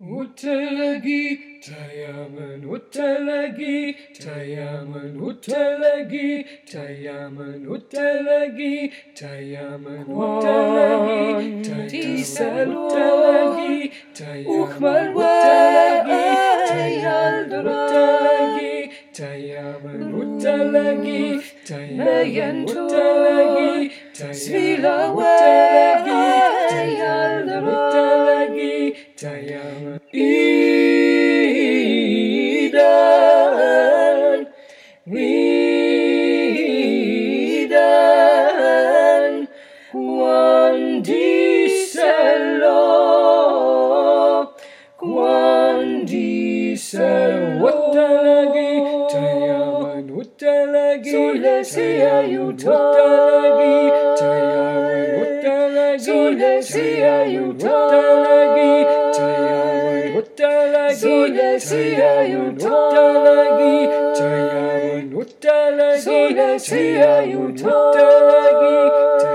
Uttalagi, Tayaman Uttalagi, Tayaman Uttalagi, Tayaman Uttalagi, Tayaman Uttalagi, Tayaman Uttalagi, Tayaman Uttalagi, Tayaman Uttalagi, Tayaman Uttalagi, Tayaman Uttalagi, Tayaman Idan Quandiselo Uttalagi, Tayaman Uttalagi, Sulesiya Uttalagi, Tayaman Uttalagi, Sulesiya Uttalagi, Tayaman Uttalagi, Sulesiya Uttalagi, Tayaman Uttalagi, Sulesiya Uttalagi.